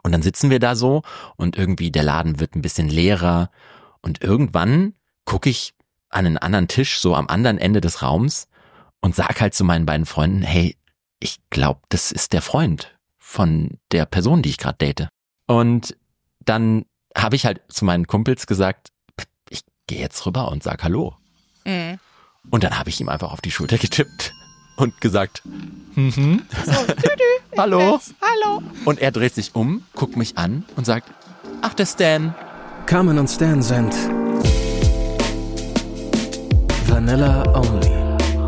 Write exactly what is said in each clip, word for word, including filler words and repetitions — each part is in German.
Und dann sitzen wir da so und irgendwie der Laden wird ein bisschen leerer und irgendwann gucke ich an einen anderen Tisch, so am anderen Ende des Raums und sag halt zu meinen beiden Freunden, hey, ich glaube, das ist der Freund von der Person, die ich gerade date. Und dann habe ich halt zu meinen Kumpels gesagt, ich gehe jetzt rüber und sag Hallo. Mhm. Und dann habe ich ihm einfach auf die Schulter getippt und gesagt, mhm. So, tü, tü, Hallo. Jetzt, hallo. Und er dreht sich um, guckt mich an und sagt, ach, der Stan. Carmen und Stan sind Vanilla Only.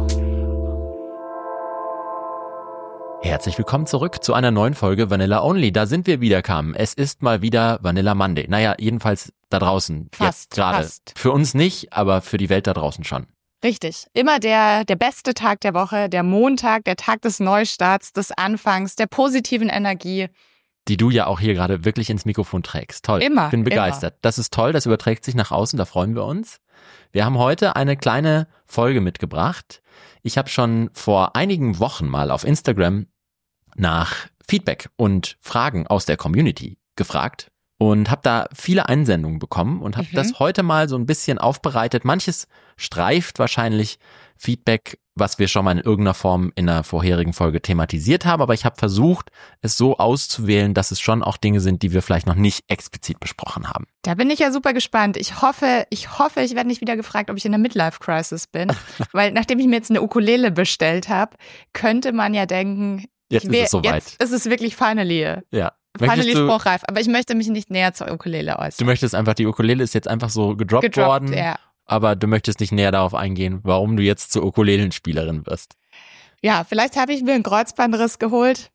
Herzlich willkommen zurück zu einer neuen Folge Vanilla Only. Da sind wir wieder, Carmen. Es ist mal wieder Vanilla Monday. Naja, jedenfalls da draußen. Fast, gerade. fast. Für uns nicht, aber für die Welt da draußen schon. Richtig. Immer der, der beste Tag der Woche, der Montag, der Tag des Neustarts, des Anfangs, der positiven Energie. Die du ja auch hier gerade wirklich ins Mikrofon trägst. Toll. Immer, Ich bin begeistert. immer. Das ist toll, das überträgt sich nach außen, da freuen wir uns. Wir haben heute eine kleine Folge mitgebracht. Ich habe schon vor einigen Wochen mal auf Instagram nach Feedback und Fragen aus der Community gefragt und habe da viele Einsendungen bekommen und habe Mhm. das heute mal so ein bisschen aufbereitet. Manches streift wahrscheinlich Feedback, was wir schon mal in irgendeiner Form in einer vorherigen Folge thematisiert haben, aber ich habe versucht, es so auszuwählen, dass es schon auch Dinge sind, die wir vielleicht noch nicht explizit besprochen haben. Da bin ich ja super gespannt. Ich hoffe, ich hoffe, ich werde nicht wieder gefragt, ob ich in der Midlife-Crisis bin. Weil nachdem ich mir jetzt eine Ukulele bestellt habe, könnte man ja denken, Jetzt ich ist wär- es soweit. Jetzt ist es wirklich finally, Ja. finally Möchtest du, spruchreif. Aber ich möchte mich nicht näher zur Ukulele du äußern. möchtest einfach, die Ukulele ist jetzt einfach so gedroppt, Gedroppt, worden, ja. aber du möchtest nicht näher darauf eingehen, warum du jetzt zur Ukulelenspielerin wirst. Ja, vielleicht habe ich mir einen Kreuzbandriss geholt.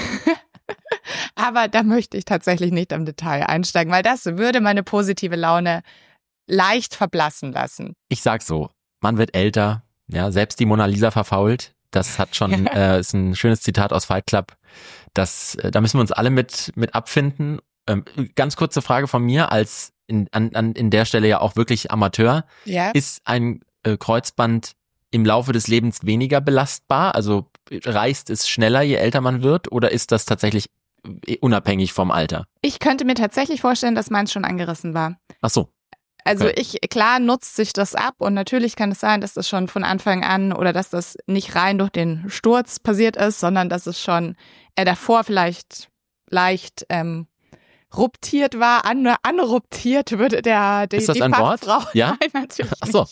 Aber da möchte ich tatsächlich nicht im Detail einsteigen, weil das würde meine positive Laune leicht verblassen lassen. Ich sag so, man wird älter, ja, selbst die Mona Lisa verfault. Das hat schon, äh, ist ein schönes Zitat aus Fight Club. Das, äh, da müssen wir uns alle mit, mit abfinden. Ähm, ganz kurze Frage von mir als in, an, an, in der Stelle ja auch wirklich Amateur. Ja. Ist ein äh, Kreuzband im Laufe des Lebens weniger belastbar? Also reißt es schneller, je älter man wird? Oder ist das tatsächlich unabhängig vom Alter? Ich könnte mir tatsächlich vorstellen, dass meins schon angerissen war. Ach so. Also Okay. ich, klar nutzt sich das ab und natürlich kann es sein, dass das schon von Anfang an oder dass das nicht rein durch den Sturz passiert ist, sondern dass es schon äh, davor vielleicht leicht ähm, ruptiert war, an, anruptiert würde der die, Ist das die ein Wort? Fachfrau. Ja? Nein, natürlich Ach so. nicht.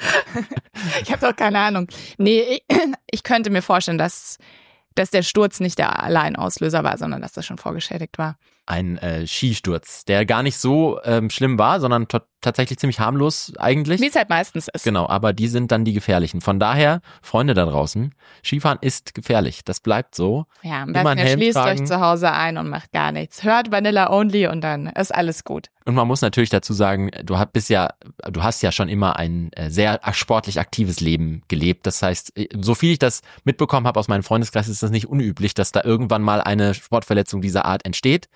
Ich habe doch keine Ahnung. Nee, ich, ich könnte mir vorstellen, dass, dass der Sturz nicht der Alleinauslöser war, sondern dass das schon vorgeschädigt war. Ein äh, Skisturz, der gar nicht so ähm, schlimm war, sondern t- tatsächlich ziemlich harmlos eigentlich. Wie es halt meistens ist. Genau, aber die sind dann die gefährlichen. Von daher, Freunde da draußen, Skifahren ist gefährlich. Das bleibt so. Ja, am Immer besten einen ihr Helm schließt tragen. euch zu Hause ein und macht gar nichts. Hört Vanilla Only und dann ist alles gut. Und man muss natürlich dazu sagen, du hast bist ja, du hast ja schon immer ein äh, sehr sportlich aktives Leben gelebt. Das heißt, äh, so viel ich das mitbekommen habe aus meinem Freundeskreis, ist das nicht unüblich, dass da irgendwann mal eine Sportverletzung dieser Art entsteht.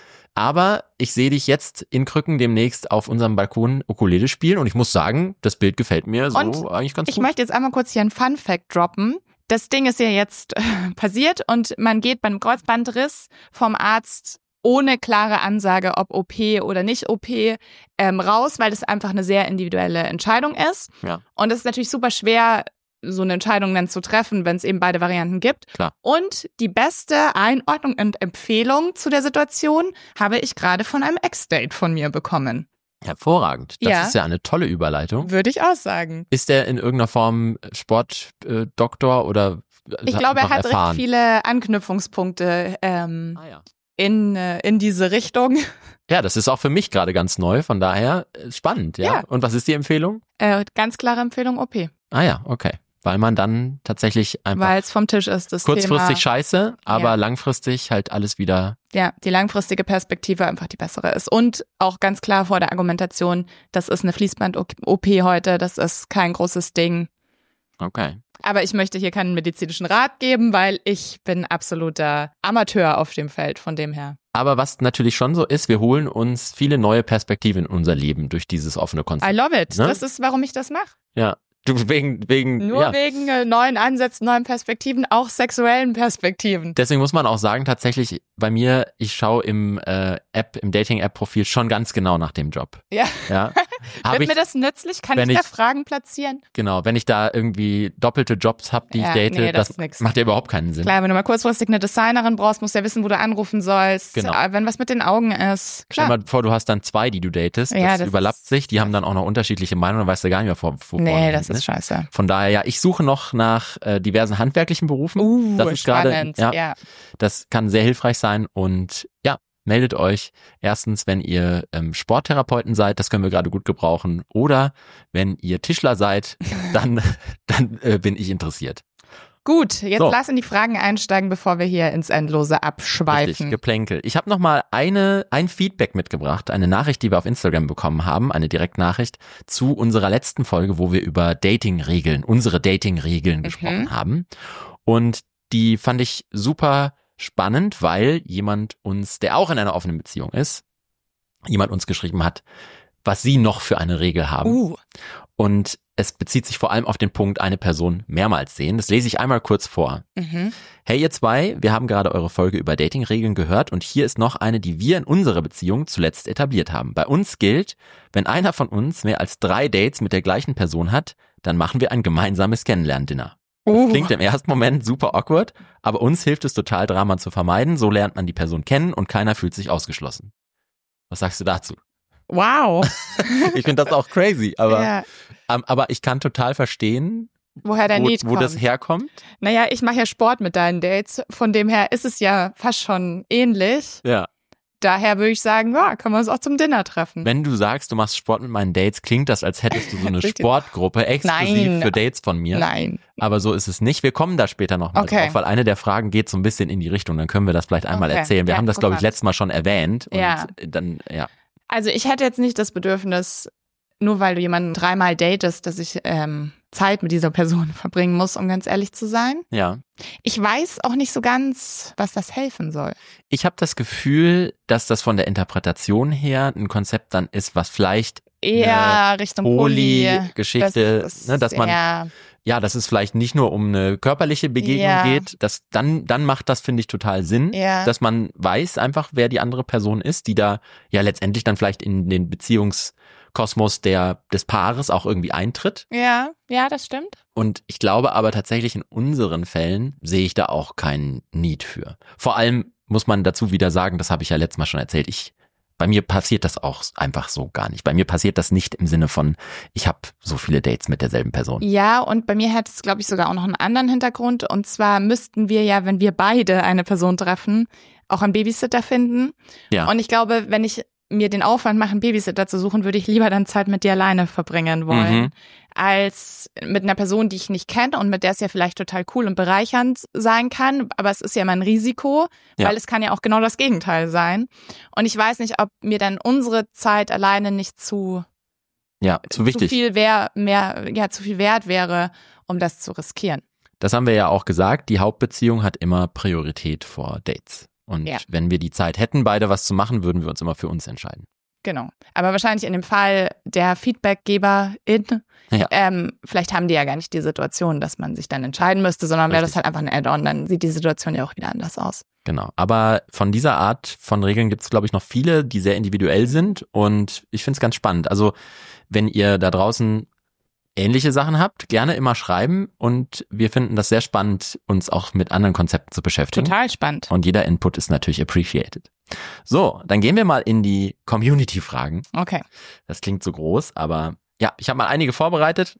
Aber ich sehe dich jetzt in Krücken demnächst auf unserem Balkon Ukulele spielen und ich muss sagen, das Bild gefällt mir so Und eigentlich ganz Ich gut. möchte jetzt einmal kurz hier einen Fun-Fact droppen. Das Ding ist ja jetzt äh, passiert und man geht beim Kreuzbandriss vom Arzt ohne klare Ansage, ob O P oder nicht O P, ähm, raus, weil das einfach eine sehr individuelle Entscheidung ist. Ja. Und es ist natürlich super schwer, so eine Entscheidung dann zu treffen, wenn es eben beide Varianten gibt. Klar. Und die beste Einordnung und Empfehlung zu der Situation habe ich gerade von einem Ex-Date von mir bekommen. Hervorragend. Das Ja. ist ja eine tolle Überleitung. Würde ich auch sagen. Ist der in irgendeiner Form Sportdoktor oder Ich glaube, er einfach hat erfahren? recht viele Anknüpfungspunkte ähm, Ah, ja. in, äh, in diese Richtung. Ja, das ist auch für mich gerade ganz neu, von daher äh, spannend, ja. Ja. Und was ist die Empfehlung? Äh, ganz klare Empfehlung O P, Ah ja, okay. Weil man dann tatsächlich einfach weil es vom Tisch ist, das kurzfristig Thema. scheiße, aber Ja. langfristig halt alles wieder. Ja, die langfristige Perspektive einfach die bessere ist. Und auch ganz klar vor der Argumentation, das ist eine Fließband-O P heute, das ist kein großes Ding. Okay. Aber ich möchte hier keinen medizinischen Rat geben, weil ich bin absoluter Amateur auf dem Feld, von dem her. Aber was natürlich schon so ist, wir holen uns viele neue Perspektiven in unser Leben durch dieses offene Konzept. I love it. Ne? Das ist, warum ich das mache. Ja. Du wegen, wegen, Nur ja. wegen äh, neuen Ansätzen, neuen Perspektiven, auch sexuellen Perspektiven. Deswegen muss man auch sagen, tatsächlich bei mir, ich schaue im äh, App, im Dating-App-Profil schon ganz genau nach dem Job. Ja. Ja. Hab Wird ich, mir das nützlich? Kann wenn ich da ich- Fragen platzieren? genau, wenn ich da irgendwie doppelte Jobs habe, die Ja, ich date, nee, das das, ist nix. macht ja überhaupt keinen Sinn. Klar, wenn du mal kurzfristig eine Designerin brauchst, musst du ja wissen, wo du anrufen sollst. Genau. Äh, Wenn was mit den Augen ist. Stell Klar. mal vor, du hast dann zwei, die du datest, Ja, das, das überlappt ist- sich, die haben dann auch noch unterschiedliche Meinungen, dann weißt du gar nicht mehr, vor, wo vorne Nee, und das hinten ist scheiße. Von daher, ja, ich suche noch nach äh, diversen handwerklichen Berufen. Uh, das ist gerade, spannend. ja, ja. das kann sehr hilfreich sein und ja, meldet euch erstens, wenn ihr ähm, Sporttherapeuten seid, das können wir gerade gut gebrauchen, oder wenn ihr Tischler seid, dann, dann äh, bin ich interessiert. Gut, jetzt So. lass in die Fragen einsteigen, bevor wir hier ins Endlose Richtig, abschweifen. Geplänkel. Ich habe noch mal eine ein Feedback mitgebracht, eine Nachricht, die wir auf Instagram bekommen haben, eine Direktnachricht zu unserer letzten Folge, wo wir über Dating-Regeln, unsere Dating-Regeln gesprochen haben. Und die fand ich super spannend, weil jemand uns, der auch in einer offenen Beziehung ist, jemand uns geschrieben hat, was sie noch für eine Regel haben. Uh, Und es bezieht sich vor allem auf den Punkt, eine Person mehrmals sehen. Das lese ich einmal kurz vor. mhm. Hey ihr zwei, wir haben gerade eure Folge über Datingregeln gehört und hier ist noch eine, die wir in unserer Beziehung zuletzt etabliert haben. Bei uns gilt, wenn einer von uns mehr als drei Dates mit der gleichen Person hat, dann machen wir ein gemeinsames Kennenlerndinner. Das Uh. klingt im ersten Moment super awkward, aber uns hilft es total, Drama zu vermeiden. So lernt man die Person kennen und keiner fühlt sich ausgeschlossen. Was sagst du dazu? Wow. Ich finde das auch crazy, aber, ja. ähm, aber ich kann total verstehen, Woher der wo, Need wo kommt. das herkommt. Naja, ich mache ja Sport mit deinen Dates. Von dem her ist es ja fast schon ähnlich. Ja. Daher würde ich sagen, ja, können wir uns auch zum Dinner treffen. Wenn du sagst, du machst Sport mit meinen Dates, klingt das, als hättest du so eine Richtig. Sportgruppe exklusiv Nein. für Dates von mir. Nein. Aber so ist es nicht. Wir kommen da später nochmal Okay. drauf, weil eine der Fragen geht so ein bisschen in die Richtung. Dann können wir das vielleicht einmal Okay. erzählen. Wir Ja, haben das, glaube ich, interessant. letztes Mal schon erwähnt. Und Ja. dann, ja. Also ich hätte jetzt nicht das Bedürfnis, nur weil du jemanden dreimal datest, dass ich ähm, Zeit mit dieser Person verbringen muss, um ganz ehrlich zu sein. Ja. Ich weiß auch nicht so ganz, was das helfen soll. Ich habe das Gefühl, dass das von der Interpretation her ein Konzept dann ist, was vielleicht Eher Richtung Poly. Poly-Geschichte, Das ist ne, dass man, eher- ja, dass es vielleicht nicht nur um eine körperliche Begegnung Ja. geht, dass dann, dann macht das, finde ich, total Sinn, Ja. dass man weiß einfach, wer die andere Person ist, die da ja letztendlich dann vielleicht in den Beziehungskosmos der, des Paares auch irgendwie eintritt. Ja, ja, das stimmt. Und ich glaube aber tatsächlich in unseren Fällen sehe ich da auch keinen Need für. Vor allem muss man dazu wieder sagen, das habe ich ja letztes Mal schon erzählt, ich bei mir passiert das auch einfach so gar nicht. Bei mir passiert das nicht im Sinne von, ich habe so viele Dates mit derselben Person. Ja, und bei mir hat es, glaube ich, sogar auch noch einen anderen Hintergrund. Und zwar müssten wir ja, wenn wir beide eine Person treffen, auch einen Babysitter finden. Ja. Und ich glaube, wenn ich mir den Aufwand mache, einen Babysitter zu suchen, würde ich lieber dann Zeit mit dir alleine verbringen wollen, Mhm. als mit einer Person, die ich nicht kenne und mit der es ja vielleicht total cool und bereichernd sein kann. Aber es ist ja immer ein Risiko, Ja. weil es kann ja auch genau das Gegenteil sein. Und ich weiß nicht, ob mir dann unsere Zeit alleine nicht zu Ja, zu wichtig. zu viel wär, mehr, ja, zu viel wert wäre, um das zu riskieren. Das haben wir ja auch gesagt, die Hauptbeziehung hat immer Priorität vor Dates. Und Ja. wenn wir die Zeit hätten, beide was zu machen, würden wir uns immer für uns entscheiden. Genau. Aber wahrscheinlich in dem Fall der Feedbackgeberin, Ja. ähm, vielleicht haben die ja gar nicht die Situation, dass man sich dann entscheiden müsste, sondern wäre das Richtig. halt einfach ein Add-on, dann sieht die Situation ja auch wieder anders aus. Genau. Aber von dieser Art von Regeln gibt es, glaube ich, noch viele, die sehr individuell sind. Und ich finde es ganz spannend. Also wenn ihr da draußen ähnliche Sachen habt, gerne immer schreiben. Und wir finden das sehr spannend, uns auch mit anderen Konzepten zu beschäftigen. Total spannend. Und jeder Input ist natürlich appreciated. So, dann gehen wir mal in die Community-Fragen. Okay. Das klingt so groß, aber ja, ich habe mal einige vorbereitet.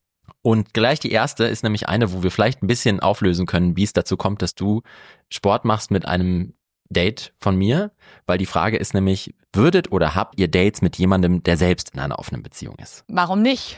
Und gleich die erste ist nämlich eine, wo wir vielleicht ein bisschen auflösen können, wie es dazu kommt, dass du Sport machst mit einem Date von mir, weil die Frage ist nämlich, würdet oder habt ihr Dates mit jemandem, der selbst in einer offenen Beziehung ist? Warum nicht?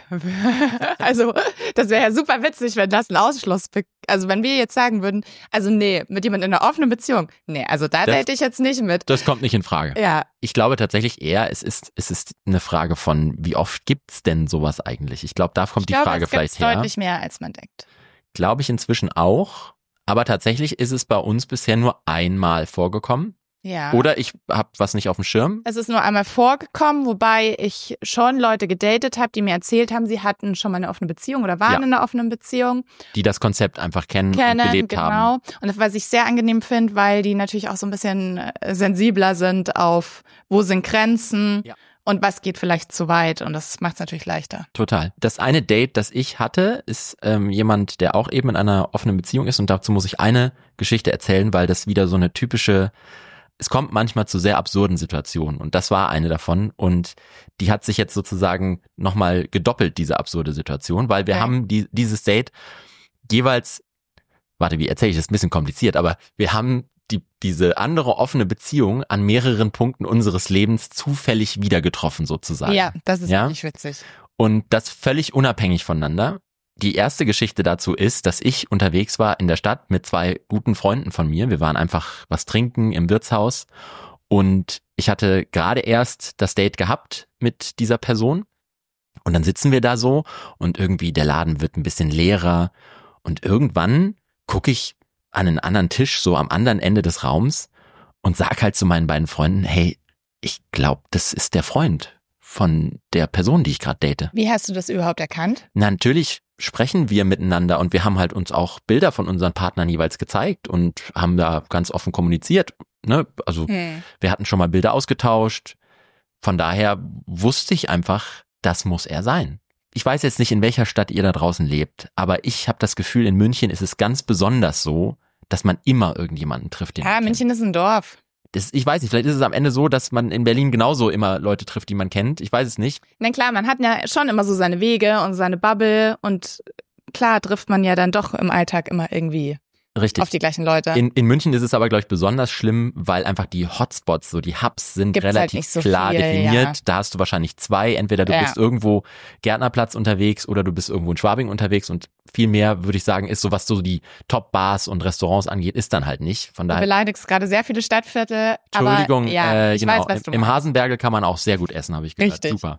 Also, das wäre ja super witzig, wenn das ein Ausschluss, be- also wenn wir jetzt sagen würden, also nee, mit jemandem in einer offenen Beziehung, nee, also da Das- date ich jetzt nicht mit. Das kommt nicht in Frage. Ja, Ich glaube tatsächlich eher, es ist, es ist eine Frage von, wie oft gibt's denn sowas eigentlich? Ich glaube, da kommt ich die glaube, Frage es gibt's vielleicht her. deutlich mehr, als man denkt. Glaube ich inzwischen auch. Aber tatsächlich ist es bei uns bisher nur einmal vorgekommen. Ja. Oder ich habe was nicht auf dem Schirm. Es ist nur einmal vorgekommen, wobei ich schon Leute gedatet habe, die mir erzählt haben, sie hatten schon mal eine offene Beziehung oder waren Ja. in einer offenen Beziehung. Die das Konzept einfach kennen, Kennen, und gelebt genau. haben. Und das, was ich sehr angenehm finde, weil die natürlich auch so ein bisschen äh, sensibler sind auf, wo sind Grenzen Ja. und was geht vielleicht zu weit. Und das macht es natürlich leichter. Total. Das eine Date, das ich hatte, ist ähm, jemand, der auch eben in einer offenen Beziehung ist. Und dazu muss ich eine Geschichte erzählen, weil das wieder so eine typische, es kommt manchmal zu sehr absurden Situationen. Und das war eine davon. Und die hat sich jetzt sozusagen nochmal gedoppelt, diese absurde Situation, weil wir Okay. haben die, dieses Date jeweils, warte, wie erzähle ich das? Ein bisschen kompliziert, aber wir haben die, diese andere offene Beziehung an mehreren Punkten unseres Lebens zufällig wieder getroffen sozusagen. Ja, das ist Ja? wirklich witzig. Und das völlig unabhängig voneinander. Die erste Geschichte dazu ist, dass ich unterwegs war in der Stadt mit zwei guten Freunden von mir. Wir waren einfach was trinken im Wirtshaus und ich hatte gerade erst das Date gehabt mit dieser Person. Und dann sitzen wir da so und irgendwie der Laden wird ein bisschen leerer und irgendwann gucke ich an einen anderen Tisch, so am anderen Ende des Raums und sag halt zu meinen beiden Freunden, hey, ich glaube, das ist der Freund von der Person, die ich gerade date. Wie hast du das überhaupt erkannt? Na, natürlich sprechen wir miteinander und wir haben halt uns auch Bilder von unseren Partnern jeweils gezeigt und haben da ganz offen kommuniziert. Ne? Also Hm. wir hatten schon mal Bilder ausgetauscht. Von daher wusste ich einfach, das muss er sein. Ich weiß jetzt nicht, in welcher Stadt ihr da draußen lebt, aber ich habe das Gefühl, in München ist es ganz besonders so, dass man immer irgendjemanden trifft, den Ja, man kennt. München ist ein Dorf. Das, ich weiß nicht, vielleicht ist es am Ende so, dass man in Berlin genauso immer Leute trifft, die man kennt. Ich weiß es nicht. Na klar, man hat ja schon immer so seine Wege und seine Bubble und klar trifft man ja dann doch im Alltag immer irgendwie Richtig. auf die gleichen Leute. In, in München ist es aber, glaube ich, besonders schlimm, weil einfach die Hotspots, so die Hubs sind Gibt's halt relativ nicht so klar viel, definiert. ja. Da hast du wahrscheinlich zwei. Entweder du Ja. bist irgendwo Gärtnerplatz unterwegs oder du bist irgendwo in Schwabing unterwegs und viel mehr, würde ich sagen, ist so, was so die Top-Bars und Restaurants angeht, ist dann halt nicht. Von Du daher, beleidigst gerade sehr viele Stadtviertel. Entschuldigung, aber, ja, äh, ich genau, weiß, was du im, im meinst. Hasenbergel kann man auch sehr gut essen, habe ich gehört. Richtig. Super.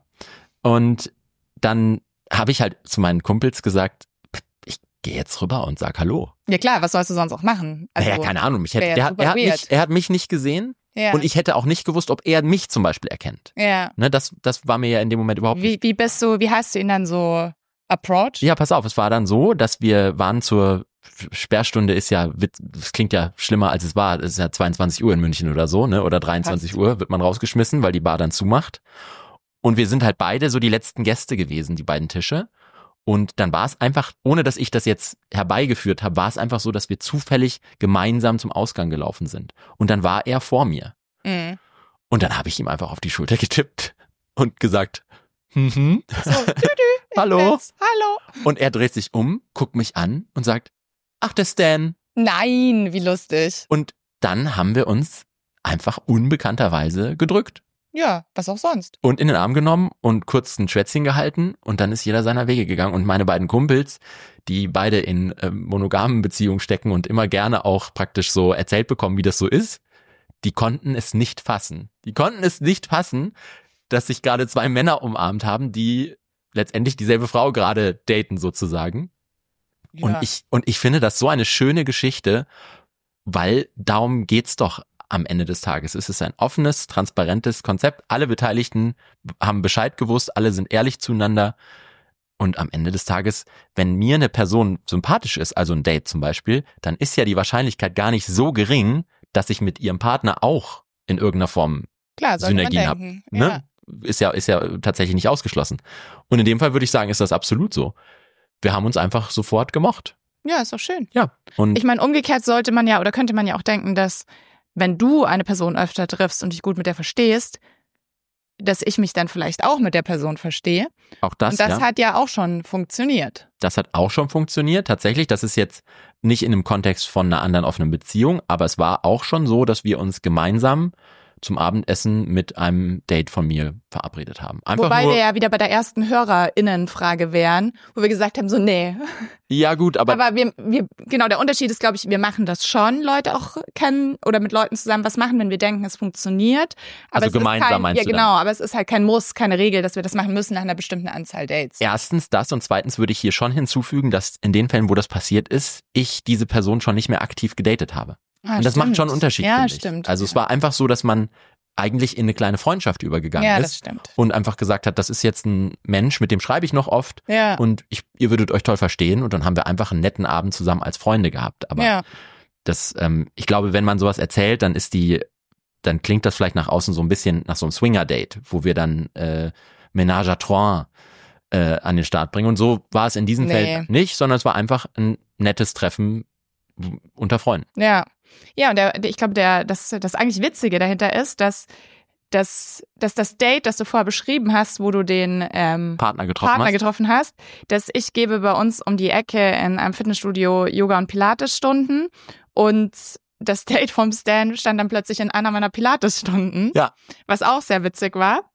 Und dann habe ich halt zu meinen Kumpels gesagt, ich gehe jetzt rüber und sag Hallo. Ja klar, was sollst du sonst auch machen? Also, naja, keine Ahnung. Ich hätte, wär der, hat- super er, hat weird. mich, er hat mich nicht gesehen Ja. und ich hätte auch nicht gewusst, ob er mich zum Beispiel erkennt. ja. Ne, das, das war mir ja in dem Moment überhaupt nicht. Wie, wie bist du, wie hast du ihn dann so approached? Ja, pass auf, es war dann so, dass wir waren zur Sperrstunde, ist ja, das klingt ja schlimmer als es war, es ist ja zweiundzwanzig Uhr in München oder so, ne, oder dreiundzwanzig Passt. Uhr wird man rausgeschmissen, weil die Bar dann zumacht. Und wir sind halt beide so die letzten Gäste gewesen, die beiden Tische. Und dann war es einfach, ohne dass ich das jetzt herbeigeführt habe, war es einfach so, dass wir zufällig gemeinsam zum Ausgang gelaufen sind. Und dann war er vor mir. Mhm. Und dann habe ich ihm einfach auf die Schulter getippt und gesagt, mhm. So, tü, tü, ich Hallo? bin's. Hallo. Und er dreht sich um, guckt mich an und sagt, ach, der Stan. Nein, wie lustig. Und dann haben wir uns einfach unbekannterweise gedrückt Ja, was auch sonst. und in den Arm genommen und kurz ein Schwätzchen gehalten und dann ist jeder seiner Wege gegangen. Und meine beiden Kumpels, die beide in ähm, monogamen Beziehungen stecken und immer gerne auch praktisch so erzählt bekommen, wie das so ist, die konnten es nicht fassen. Die konnten es nicht fassen, dass sich gerade zwei Männer umarmt haben, die letztendlich dieselbe Frau gerade daten sozusagen. Ja. Und ich, und ich finde das so eine schöne Geschichte, weil darum geht's doch am Ende des Tages. Es ist ein offenes, transparentes Konzept. Alle Beteiligten haben Bescheid gewusst, alle sind ehrlich zueinander. Und am Ende des Tages, wenn mir eine Person sympathisch ist, also ein Date zum Beispiel, dann ist ja die Wahrscheinlichkeit gar nicht so gering, dass ich mit ihrem Partner auch in irgendeiner Form Klar, sollte man Synergien hab, denken. ne? Ist ja, ist ja tatsächlich nicht ausgeschlossen. Und in dem Fall würde ich sagen, ist das absolut so. Wir haben uns einfach sofort gemocht. Ja, ist doch schön. Ja. Und Ich meine, umgekehrt sollte man ja oder könnte man ja auch denken, dass wenn du eine Person öfter triffst und dich gut mit der verstehst, dass ich mich dann vielleicht auch mit der Person verstehe. auch das, und das ja, hat ja auch schon funktioniert. das hat auch schon funktioniert. Tatsächlich, das ist jetzt nicht in einem Kontext von einer anderen offenen Beziehung, aber es war auch schon so, dass wir uns gemeinsam zum Abendessen mit einem Date von mir verabredet haben. Einfach Wobei nur, wir ja wieder bei der ersten HörerInnenfrage wären, wo wir gesagt haben, so nee. ja gut, aber, Aber wir, wir, genau, der Unterschied ist, glaube ich, wir machen das schon, Leute auch kennen oder mit Leuten zusammen was machen, wenn wir denken, es funktioniert. Aber Also es gemeinsam ist kein, meinst ja, du dann? genau, aber es ist halt kein Muss, keine Regel, dass wir das machen müssen nach einer bestimmten Anzahl Dates. erstens das und zweitens würde ich hier schon hinzufügen, dass in den Fällen, wo das passiert ist, ich diese Person schon nicht mehr aktiv gedatet habe. Ah, und das stimmt. macht schon einen Unterschied, Ja, finde ich. stimmt. Also es war einfach so, dass man eigentlich in eine kleine Freundschaft übergegangen Ja, ist. das stimmt. Und einfach gesagt hat, das ist jetzt ein Mensch, mit dem schreibe ich noch oft Ja. und ich, ihr würdet euch toll verstehen und dann haben wir einfach einen netten Abend zusammen als Freunde gehabt. Aber Ja. das, ähm, ich glaube, wenn man sowas erzählt, dann ist die, dann klingt das vielleicht nach außen so ein bisschen nach so einem Swinger-Date, wo wir dann äh, Ménage à trois äh, an den Start bringen. Und so war es in diesem Nee. Fall nicht, sondern es war einfach ein nettes Treffen unter Freunden. Ja. Ja, und der, der- ich glaube, der, das, das eigentlich Witzige dahinter ist, dass, dass, dass das Date, das du vorher beschrieben hast, wo du den ähm, Partner getroffen Partner hast. getroffen hast, dass ich gebe bei uns um die Ecke in einem Fitnessstudio Yoga- und Pilates-Stunden und das Date vom Stan stand dann plötzlich in einer meiner Pilates-Stunden, Ja. was auch sehr witzig war.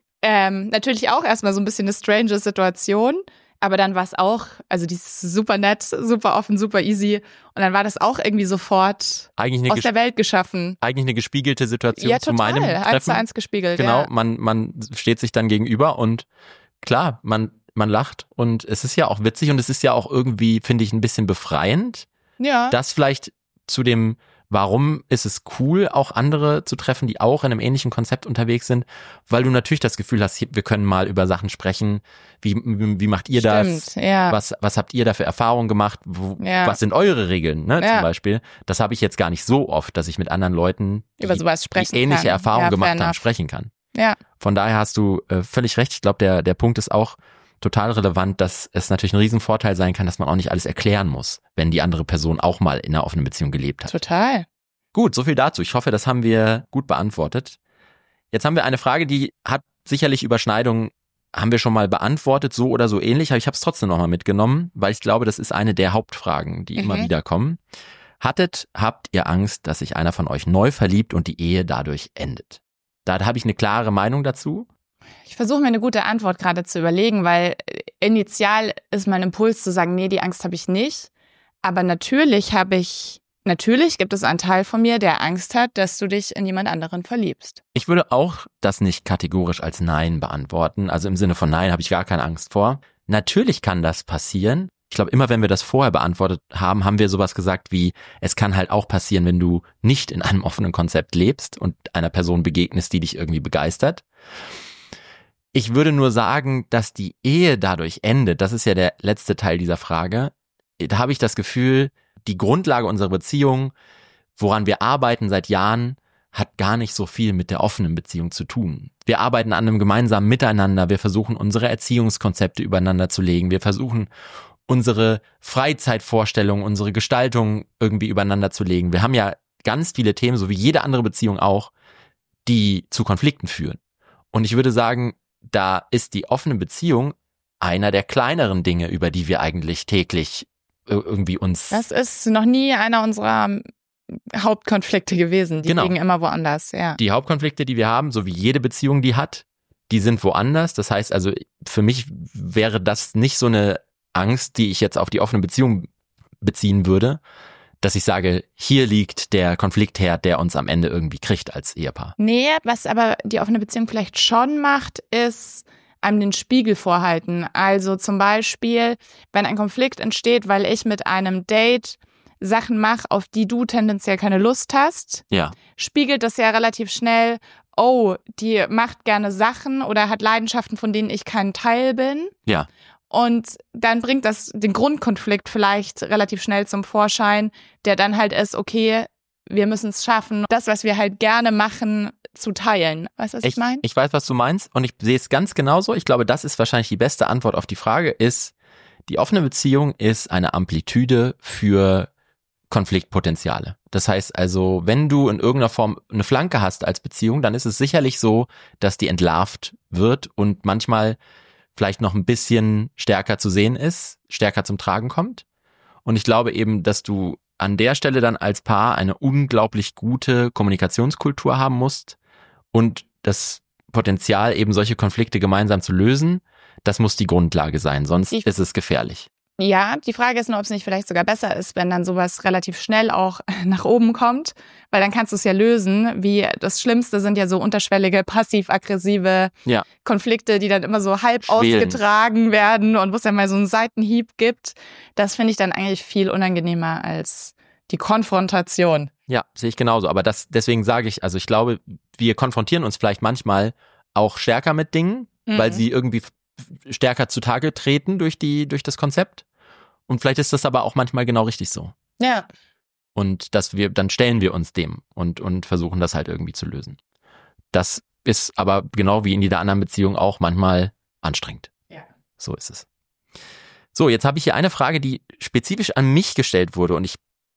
Ähm, natürlich auch erstmal so ein bisschen eine strange Situation, aber dann war es auch, also die ist super nett, super offen, super easy und dann war das auch irgendwie sofort Eigentlich eine, aus ges der Welt geschaffen. eigentlich eine gespiegelte Situation Ja, zu total, meinem eins Treffen. zu eins gespiegelt. Genau, Ja. man, man steht sich dann gegenüber und klar, man, man lacht und es ist ja auch witzig und es ist ja auch irgendwie, finde ich, ein bisschen befreiend, Ja. das vielleicht zu dem, warum ist es cool, auch andere zu treffen, die auch in einem ähnlichen Konzept unterwegs sind, weil du natürlich das Gefühl hast, wir können mal über Sachen sprechen, wie, wie macht ihr das? Stimmt, ja. Was, was habt ihr da für Erfahrungen gemacht? Wo, Ja. Was sind eure Regeln, ne, Ja. zum Beispiel? Das habe ich jetzt gar nicht so oft, dass ich mit anderen Leuten, die, Über sowas sprechen die ähnliche kann. Erfahrungen Ja, gemacht fair haben, enough. sprechen kann. Ja. Von daher hast du äh, völlig recht. Ich glaube, der, der Punkt ist auch total relevant, dass es natürlich ein Riesenvorteil sein kann, dass man auch nicht alles erklären muss, wenn die andere Person auch mal in einer offenen Beziehung gelebt hat. Total. Gut, so viel dazu. Ich hoffe, das haben wir gut beantwortet. Jetzt haben wir eine Frage, die hat sicherlich Überschneidungen, haben wir schon mal beantwortet, so oder so ähnlich, aber ich habe es trotzdem nochmal mitgenommen, weil ich glaube, das ist eine der Hauptfragen, die Mhm. immer wieder kommen. Hattet, habt ihr Angst, dass sich einer von euch neu verliebt und die Ehe dadurch endet? Da habe ich eine klare Meinung dazu. Ich versuche mir eine gute Antwort gerade zu überlegen, weil initial ist mein Impuls zu sagen, nee, die Angst habe ich nicht. Aber natürlich habe ich, natürlich gibt es einen Teil von mir, der Angst hat, dass du dich in jemand anderen verliebst. Ich würde auch das nicht kategorisch als Nein beantworten. Also im Sinne von Nein habe ich gar keine Angst vor. Natürlich kann das passieren. Ich glaube, immer wenn wir das vorher beantwortet haben, haben wir sowas gesagt wie, es kann halt auch passieren, wenn du nicht in einem offenen Konzept lebst und einer Person begegnest, die dich irgendwie begeistert. Ich würde nur sagen, dass die Ehe dadurch endet. Das ist ja der letzte Teil dieser Frage. Da habe ich das Gefühl, die Grundlage unserer Beziehung, woran wir arbeiten seit Jahren, hat gar nicht so viel mit der offenen Beziehung zu tun. Wir arbeiten an einem gemeinsamen Miteinander, wir versuchen unsere Erziehungskonzepte übereinander zu legen, wir versuchen unsere Freizeitvorstellungen, unsere Gestaltung irgendwie übereinander zu legen. Wir haben ja ganz viele Themen, so wie jede andere Beziehung auch, die zu Konflikten führen. Und ich würde sagen, da ist die offene Beziehung einer der kleineren Dinge, über die wir eigentlich täglich irgendwie uns... Das ist noch nie einer unserer Hauptkonflikte gewesen. Die Genau. liegen immer woanders, ja. Die Hauptkonflikte, die wir haben, so wie jede Beziehung die hat, die sind woanders. Das heißt also, für mich wäre das nicht so eine Angst, die ich jetzt auf die offene Beziehung beziehen würde, dass ich sage, hier liegt der Konfliktherd, der uns am Ende irgendwie kriegt als Ehepaar. Nee, was aber die offene Beziehung vielleicht schon macht, ist einem den Spiegel vorhalten. Also zum Beispiel, wenn ein Konflikt entsteht, weil ich mit einem Date Sachen mache, auf die du tendenziell keine Lust hast, Ja. spiegelt das ja relativ schnell, oh, die macht gerne Sachen oder hat Leidenschaften, von denen ich kein Teil bin. Ja. Und dann bringt das den Grundkonflikt vielleicht relativ schnell zum Vorschein, der dann halt ist, okay, wir müssen es schaffen, das, was wir halt gerne machen, zu teilen. Weißt du, was ich, Ich, meine? ich weiß, was du meinst und ich sehe es ganz genauso. Ich glaube, das ist wahrscheinlich die beste Antwort auf die Frage, ist, die offene Beziehung ist eine Amplitude für Konfliktpotenziale. Das heißt also, wenn du in irgendeiner Form eine Flanke hast als Beziehung, dann ist es sicherlich so, dass die entlarvt wird und manchmal vielleicht noch ein bisschen stärker zu sehen ist, stärker zum Tragen kommt. Und ich glaube eben, dass du an der Stelle dann als Paar eine unglaublich gute Kommunikationskultur haben musst und das Potenzial, eben solche Konflikte gemeinsam zu lösen, das muss die Grundlage sein, sonst Ich- ist es gefährlich. Ja, die Frage ist nur, ob es nicht vielleicht sogar besser ist, wenn dann sowas relativ schnell auch nach oben kommt, weil dann kannst du es ja lösen. Wie das Schlimmste sind ja so unterschwellige, passiv-aggressive Ja. Konflikte, die dann immer so halb Schwelen. ausgetragen werden und wo es ja mal so einen Seitenhieb gibt. Das finde ich dann eigentlich viel unangenehmer als die Konfrontation. Ja, sehe ich genauso. Aber das, deswegen sage ich, also ich glaube, wir konfrontieren uns vielleicht manchmal auch stärker mit Dingen, mhm. weil sie irgendwie stärker zutage treten durch die, durch das Konzept. Und vielleicht ist das aber auch manchmal genau richtig so. Ja. Und dass wir, dann stellen wir uns dem und, und versuchen das halt irgendwie zu lösen. Das ist aber genau wie in jeder anderen Beziehung auch manchmal anstrengend. Ja. So ist es. So, jetzt habe ich hier eine Frage, die spezifisch an mich gestellt wurde und ich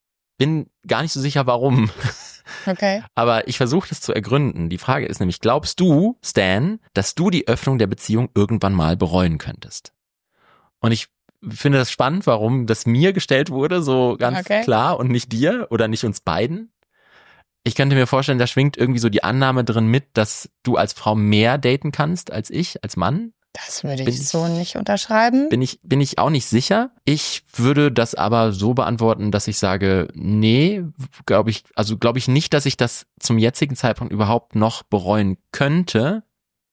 bin gar nicht so sicher, warum. Okay. Aber ich versuche das zu ergründen. Die Frage ist nämlich, glaubst du, Stan, dass du die Öffnung der Beziehung irgendwann mal bereuen könntest? Und ich finde das spannend, warum das mir gestellt wurde, so ganz okay. klar und nicht dir oder nicht uns beiden. Ich könnte mir vorstellen, da schwingt irgendwie so die Annahme drin mit, dass du als Frau mehr daten kannst als ich, als Mann. Das würde ich so nicht unterschreiben. Bin ich, bin ich auch nicht sicher. Ich würde das aber so beantworten, dass ich sage, nee, glaube ich, also glaube ich nicht, dass ich das zum jetzigen Zeitpunkt überhaupt noch bereuen könnte,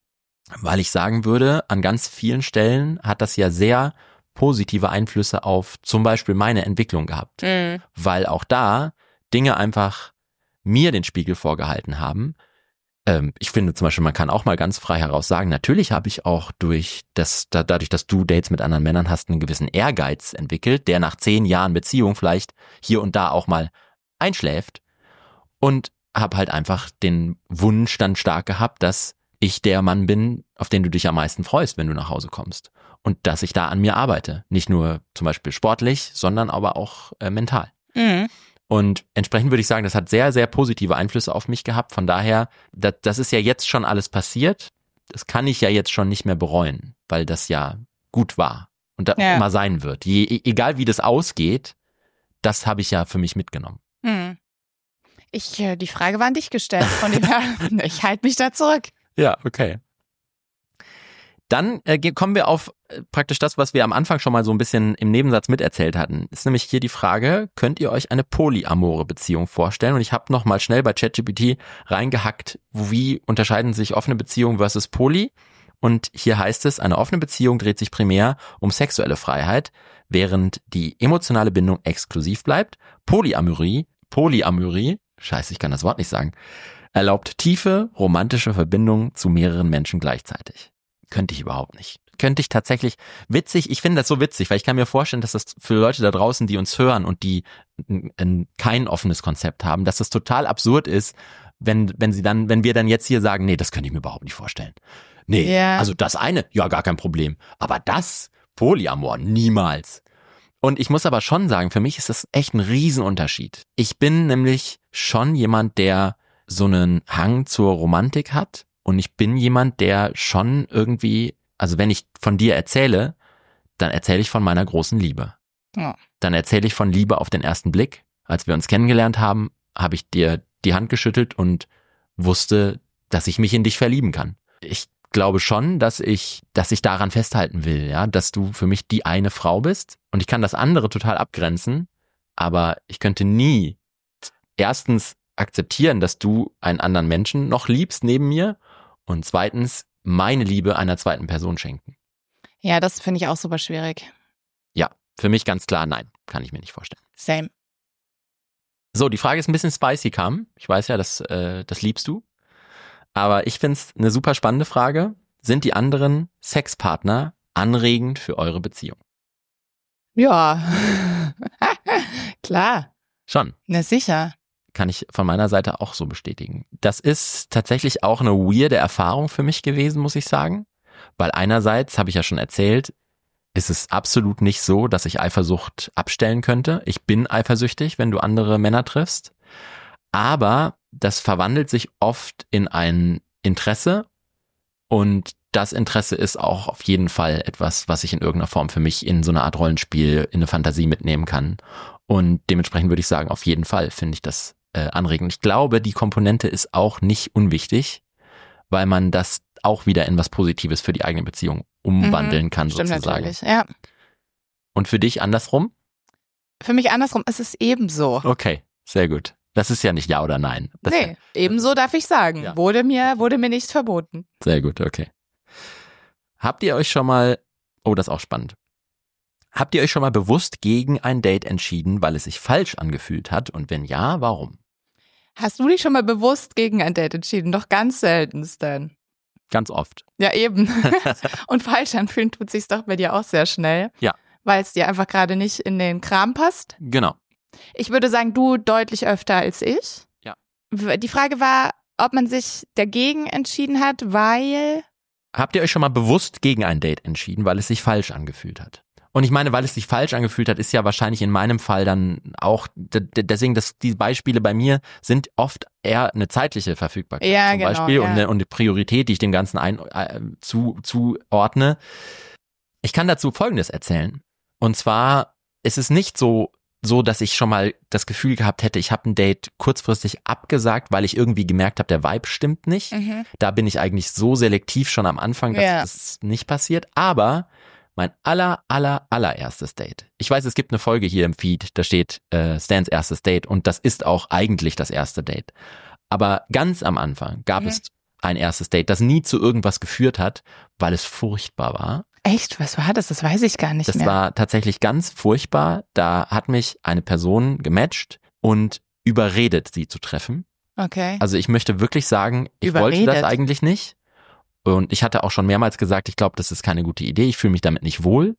weil ich sagen würde, an ganz vielen Stellen hat das ja sehr positive Einflüsse auf zum Beispiel meine Entwicklung gehabt. Mhm. Weil auch da Dinge einfach mir den Spiegel vorgehalten haben. Ähm, ich finde zum Beispiel, man kann auch mal ganz frei heraus sagen, natürlich habe ich auch durch das, da, dadurch, dass du Dates mit anderen Männern hast, einen gewissen Ehrgeiz entwickelt, der nach zehn Jahren Beziehung vielleicht hier und da auch mal einschläft, und habe halt einfach den Wunsch dann stark gehabt, dass ich der Mann bin, auf den du dich am meisten freust, wenn du nach Hause kommst. Und dass ich da an mir arbeite. Nicht nur zum Beispiel sportlich, sondern aber auch äh, mental. Mhm. Und entsprechend würde ich sagen, das hat sehr, sehr positive Einflüsse auf mich gehabt. Von daher, das, das ist ja jetzt schon alles passiert. Das kann ich ja jetzt schon nicht mehr bereuen, weil das ja gut war und das ja. immer sein wird. Je, egal wie das ausgeht, das habe ich ja für mich mitgenommen. Mhm. Ich, äh, die Frage war an dich gestellt, von dem her, ich halte mich da zurück. Ja, okay. Dann äh, kommen wir auf äh, praktisch das, was wir am Anfang schon mal so ein bisschen im Nebensatz miterzählt hatten. Ist nämlich hier die Frage, könnt ihr euch eine polyamore Beziehung vorstellen? Und ich habe noch mal schnell bei ChatGPT reingehackt, wie unterscheiden sich offene Beziehungen versus Poly? Und hier heißt es, eine offene Beziehung dreht sich primär um sexuelle Freiheit, während die emotionale Bindung exklusiv bleibt. Polyamorie, Polyamorie, scheiße, ich kann das Wort nicht sagen, erlaubt tiefe, romantische Verbindungen zu mehreren Menschen gleichzeitig. Könnte ich überhaupt nicht. Könnte ich tatsächlich, witzig, ich finde das so witzig, weil ich kann mir vorstellen, dass das für Leute da draußen, die uns hören und die n, n, kein offenes Konzept haben, dass das total absurd ist, wenn wenn sie dann, wenn wir dann jetzt hier sagen, nee, das könnte ich mir überhaupt nicht vorstellen. Nee, ja. Also das eine, ja, gar kein Problem. Aber das, Polyamor, niemals. Und ich muss aber schon sagen, für mich ist das echt ein Riesenunterschied. Ich bin nämlich schon jemand, der so einen Hang zur Romantik hat. Und ich bin jemand, der schon irgendwie, also wenn ich von dir erzähle, dann erzähle ich von meiner großen Liebe. Ja. Dann erzähle ich von Liebe auf den ersten Blick. Als wir uns kennengelernt haben, habe ich dir die Hand geschüttelt und wusste, dass ich mich in dich verlieben kann. Ich glaube schon, dass ich, dass ich daran festhalten will, ja, dass du für mich die eine Frau bist. Und ich kann das andere total abgrenzen, aber ich könnte nie erstens akzeptieren, dass du einen anderen Menschen noch liebst neben mir. Und zweitens, meine Liebe einer zweiten Person schenken. Ja, das finde ich auch super schwierig. Ja, für mich ganz klar, nein, kann ich mir nicht vorstellen. Same. So, die Frage ist ein bisschen spicy, Kam. Ich weiß ja, das, äh, das liebst du. Aber ich finde es eine super spannende Frage. Sind die anderen Sexpartner anregend für eure Beziehung? Ja, klar. Schon. Na sicher. Kann ich von meiner Seite auch so bestätigen. Das ist tatsächlich auch eine weirde Erfahrung für mich gewesen, muss ich sagen. Weil einerseits, habe ich ja schon erzählt, ist es absolut nicht so, dass ich Eifersucht abstellen könnte. Ich bin eifersüchtig, wenn du andere Männer triffst. Aber das verwandelt sich oft in ein Interesse. Und das Interesse ist auch auf jeden Fall etwas, was ich in irgendeiner Form für mich in so eine Art Rollenspiel, in eine Fantasie mitnehmen kann. Und dementsprechend würde ich sagen, auf jeden Fall finde ich das äh, anregend. Ich glaube, die Komponente ist auch nicht unwichtig, weil man das auch wieder in was Positives für die eigene Beziehung umwandeln mhm, kann, stimmt sozusagen. Natürlich, ja. Und für dich andersrum? Für mich andersrum ist es ebenso. Okay, sehr gut. Das ist ja nicht Ja oder Nein. Das nee, ja, ebenso darf ich sagen. Ja. Wurde mir, wurde mir nichts verboten. Sehr gut, okay. Habt ihr euch schon mal, oh, das ist auch spannend. Habt ihr euch schon mal bewusst gegen ein Date entschieden, weil es sich falsch angefühlt hat? Und wenn ja, warum? Hast du dich schon mal bewusst gegen ein Date entschieden? Doch ganz selten, Stan. Ganz oft. Ja, eben. Und falsch anfühlen tut sich's doch bei dir auch sehr schnell. Ja. Weil es dir einfach gerade nicht in den Kram passt. Genau. Ich würde sagen, du deutlich öfter als ich. Ja. Die Frage war, ob man sich dagegen entschieden hat, weil... Habt ihr euch schon mal bewusst gegen ein Date entschieden, weil es sich falsch angefühlt hat? Und ich meine, weil es sich falsch angefühlt hat, ist ja wahrscheinlich in meinem Fall dann auch, deswegen, dass die Beispiele bei mir sind oft eher eine zeitliche Verfügbarkeit ja, zum genau, Beispiel ja. und, eine, und eine Priorität, die ich dem Ganzen ein, äh, zu, zuordne. Ich kann dazu Folgendes erzählen. Und zwar ist es nicht so, so, dass ich schon mal das Gefühl gehabt hätte, ich habe ein Date kurzfristig abgesagt, weil ich irgendwie gemerkt habe, der Vibe stimmt nicht. Mhm. Da bin ich eigentlich so selektiv schon am Anfang, dass Ja. das nicht passiert. Aber mein aller, aller, allererstes Date. Ich weiß, es gibt eine Folge hier im Feed, da steht äh, Stans erstes Date und das ist auch eigentlich das erste Date. Aber ganz am Anfang gab Mhm. es ein erstes Date, das nie zu irgendwas geführt hat, weil es furchtbar war. Echt? Was war das? Das weiß ich gar nicht Das mehr. war tatsächlich ganz furchtbar. Da hat mich eine Person gematcht und überredet, sie zu treffen. Okay. Also ich möchte wirklich sagen, ich wollte das Überredet? eigentlich nicht. Und ich hatte auch schon mehrmals gesagt, ich glaube, das ist keine gute Idee. Ich fühle mich damit nicht wohl.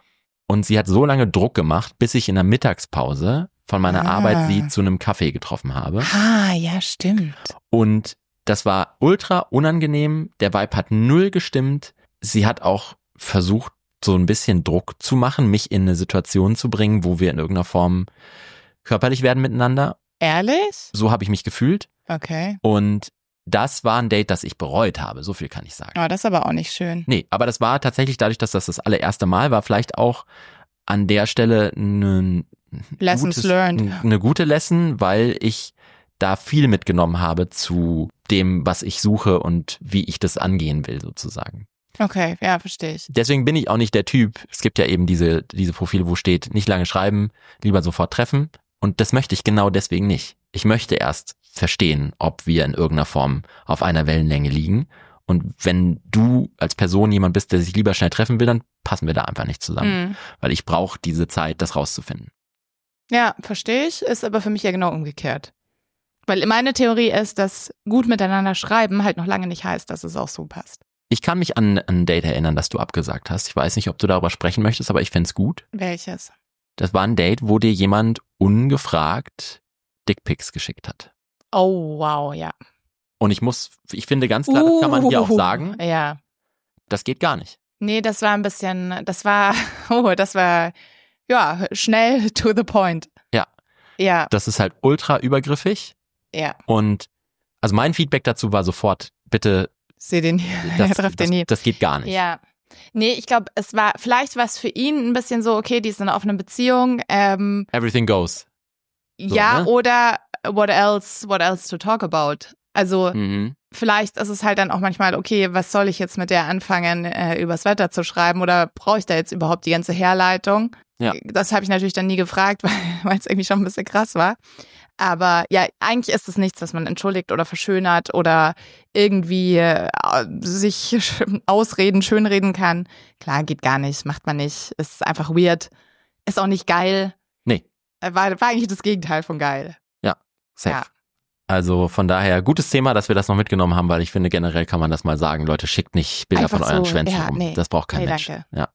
Und sie hat so lange Druck gemacht, bis ich in der Mittagspause von meiner Ah. Arbeit sie zu einem Kaffee getroffen habe. Ah, ja, stimmt. Und das war ultra unangenehm. Der Vibe hat null gestimmt. Sie hat auch versucht, so ein bisschen Druck zu machen, mich in eine Situation zu bringen, wo wir in irgendeiner Form körperlich werden miteinander. Ehrlich? So habe ich mich gefühlt. Okay. Und das war ein Date, das ich bereut habe. So viel kann ich sagen. Oh, das ist aber auch nicht schön. Nee, aber das war tatsächlich dadurch, dass das das allererste Mal war, vielleicht auch an der Stelle ein Lessons gutes, learned. eine gute Lesson, weil ich da viel mitgenommen habe zu dem, was ich suche und wie ich das angehen will, sozusagen. Okay, ja, verstehe ich. Deswegen bin ich auch nicht der Typ, es gibt ja eben diese, diese Profile, wo steht, nicht lange schreiben, lieber sofort treffen. Und das möchte ich genau deswegen nicht. Ich möchte erst verstehen, ob wir in irgendeiner Form auf einer Wellenlänge liegen. Und wenn du als Person jemand bist, der sich lieber schnell treffen will, dann passen wir da einfach nicht zusammen. Mhm. Weil ich brauche diese Zeit, das rauszufinden. Ja, verstehe ich, ist aber für mich ja genau umgekehrt. Weil meine Theorie ist, dass gut miteinander schreiben halt noch lange nicht heißt, dass es auch so passt. Ich kann mich an ein Date erinnern, das du abgesagt hast. Ich weiß nicht, ob du darüber sprechen möchtest, aber ich fänd's gut. Welches? Das war ein Date, wo dir jemand ungefragt Dickpics geschickt hat. Oh, wow, ja. Und ich muss, ich finde ganz klar, das kann man hier auch Uh, sagen, Ja. das geht gar nicht. Nee, das war ein bisschen, das war, oh, das war, ja, schnell to the point. Ja. Ja, Das ist halt ultra übergriffig. ja. Und also mein Feedback dazu war sofort, bitte, Seh den, das, er trifft den das, nie. das geht gar nicht. Ja. Nee, ich glaube, es war, vielleicht war es für ihn ein bisschen so, okay, die ist in einer offenen Beziehung, ähm, Everything goes. So, ja, ne? oder what else, what else to talk about? Also, Mhm. vielleicht ist es halt dann auch manchmal, okay, was soll ich jetzt mit der anfangen, äh, übers Wetter zu schreiben oder brauche ich da jetzt überhaupt die ganze Herleitung? Ja. Das habe ich natürlich dann nie gefragt, weil weil es irgendwie schon ein bisschen krass war. Aber ja, eigentlich ist es nichts, was man entschuldigt oder verschönert oder irgendwie äh, sich sch- ausreden, schönreden kann. Klar, geht gar nicht, macht man nicht. Ist einfach weird. Ist auch nicht geil. Nee. Äh, War, war eigentlich das Gegenteil von geil. Safe. Ja. Also von daher, gutes Thema, dass wir das noch mitgenommen haben, weil ich finde, generell kann man das mal sagen. Leute, schickt nicht Bilder Einfach von euren so, Schwänzen ja, rum. nee. Das braucht kein Nee, Mensch. danke. Ja.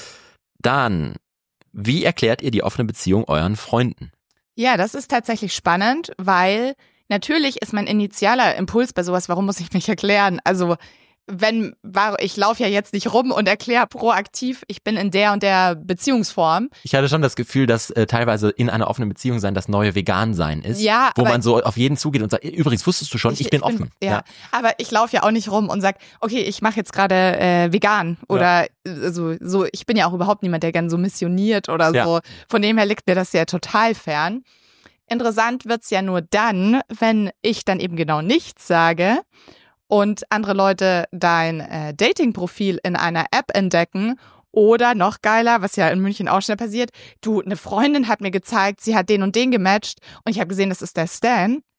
Dann, wie erklärt ihr die offene Beziehung euren Freunden? Ja, das ist tatsächlich spannend, weil natürlich ist mein initialer Impuls bei sowas, warum muss ich mich erklären? Also wenn, war, ich laufe ja jetzt nicht rum und erkläre proaktiv, ich bin in der und der Beziehungsform. Ich hatte schon das Gefühl, dass äh, teilweise in einer offenen Beziehung sein das neue Vegan-Sein ist. Ja, wo aber man so auf jeden zugeht und sagt, übrigens wusstest du schon, ich, bin offen. Ja, aber ich laufe ja auch nicht rum und sag, okay, ich mache jetzt gerade äh, vegan oder äh, so, so. Ich bin ja auch überhaupt niemand, der gern so missioniert oder Ja. so. Von dem her liegt mir das ja total fern. Interessant wird's ja nur dann, wenn ich dann eben genau nichts sage und andere Leute dein äh, Dating-Profil in einer App entdecken. Oder noch geiler, was ja in München auch schnell passiert, du, eine Freundin hat mir gezeigt, sie hat den und den gematcht und ich habe gesehen, das ist der Stan.